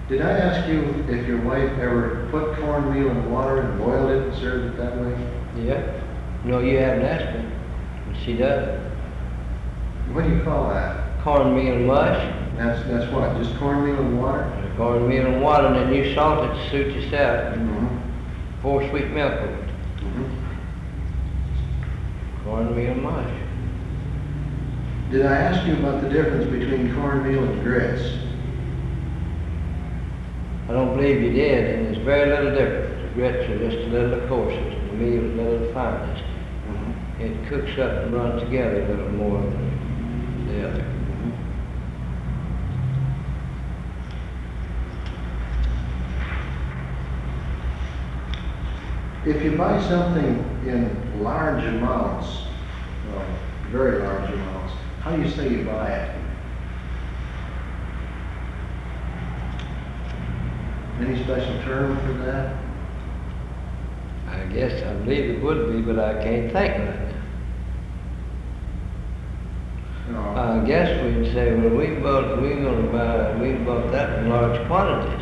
Did I ask you if your wife ever put cornmeal in water and boiled it and served it that way? Yeah. No, you haven't asked me. But she does. What do you call that? Cornmeal mush. That's what? Just cornmeal and water? Cornmeal and water, and then you salt it to suit yourself. Mm-hmm. Pour sweet milk over it. Mm-hmm. Cornmeal mush. Did I ask you about the difference between cornmeal and grits? I don't believe you did, and there's very little difference. The grits are just a little coarser, the meal is a little finest. Mm-hmm. It cooks up and runs together a little more than the other. If you buy something in large amounts, very large amounts, how do you say you buy it? Any special term for that? I guess I believe it would be, but I can't think right now. No. I guess we'd say, well, we bought that in large quantities.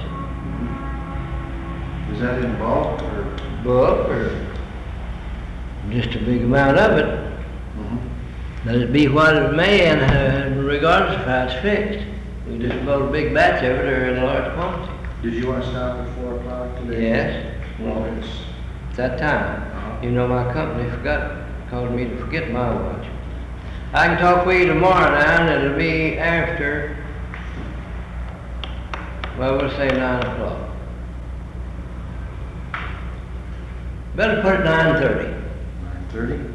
Is that in bulk or? Bulk or just a big amount of it. Mm-hmm. Let it be what it may, and regardless of how it's fixed. We just bought a big batch of it or in a large quantity. Did you want to stop at 4 o'clock today? Yes. Well, it's That time. Uh-huh. You know, my company caused me to forget my watch. I can talk with you tomorrow now, and it'll be after, well, we'll say 9 o'clock. Better put it 9:30. 9:30?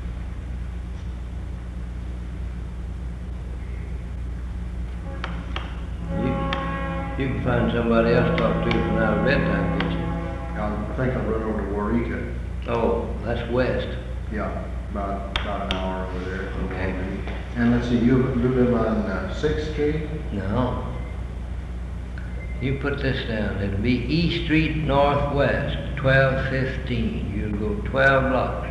You can find somebody else to talk to from out of bedtime, can't you? I think I'll run over to Waurika. Oh, that's west. Yeah, about an hour over there. Okay. And let's see, you live on 6th Street? No. You put this down. It'll be East Street Northwest, 1215. You'll go 12 blocks.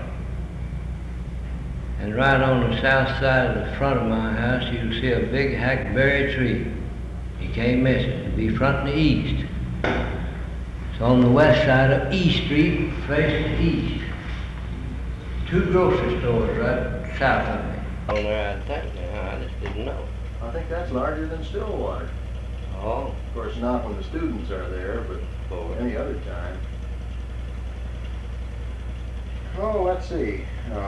And right on the south side of the front of my house, you'll see a big hackberry tree. You can't miss it. It'll be fronting the east. It's on the west side of East Street, facing east. 2 grocery stores right south of me. On there, I think now. I just didn't know. I think that's larger than Stillwater. Oh. Of course, not when the students are there, but any other time. Oh, let's see.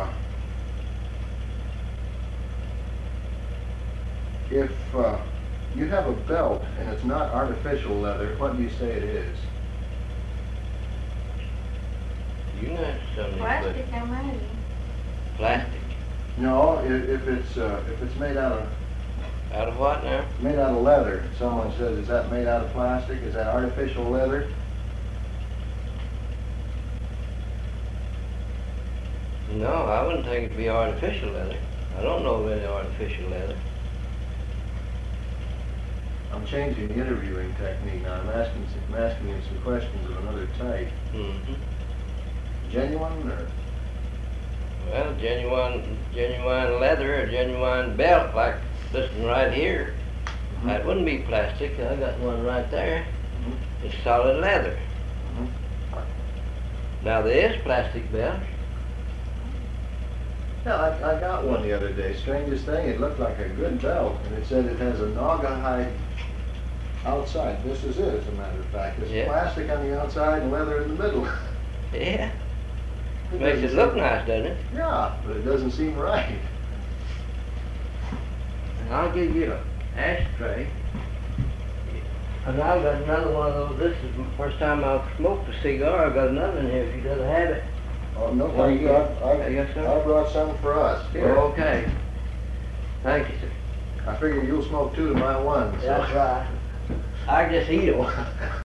If you have a belt and it's not artificial leather, what do you say it is? You know something. Plastic, I imagine. Plastic. No, if it's made out of Out of what now? made out of leather. Someone says, is that made out of plastic? Is that artificial leather? No, I wouldn't think it'd be artificial leather. I don't know of any artificial leather. I'm changing the interviewing technique now. I'm asking you some questions of another type. Mm-hmm. Genuine or? Well, genuine leather or genuine belt like this one right here. Mm-hmm. That wouldn't be plastic. I got one right there. Mm-hmm. It's solid leather. Mm-hmm. Now there is plastic belts. Yeah, I got one the other day. Strangest thing, it looked like a good belt, and it said it has a naugahyde outside. This is it, as a matter of fact. It's Yeah. plastic on the outside and leather in the middle. Yeah. Makes it look nice, doesn't it? Yeah, but it doesn't seem right. And I'll give you an ashtray. And I've got another one of those. This is the first time I've smoked a cigar. I've got another in here if you'd rather have it. Oh, no, Well, thank you. Yes, sir. I brought some for us. Here. Okay. Thank you, sir. I figure you'll smoke 2 to my 1. So. That's right. I just eat one.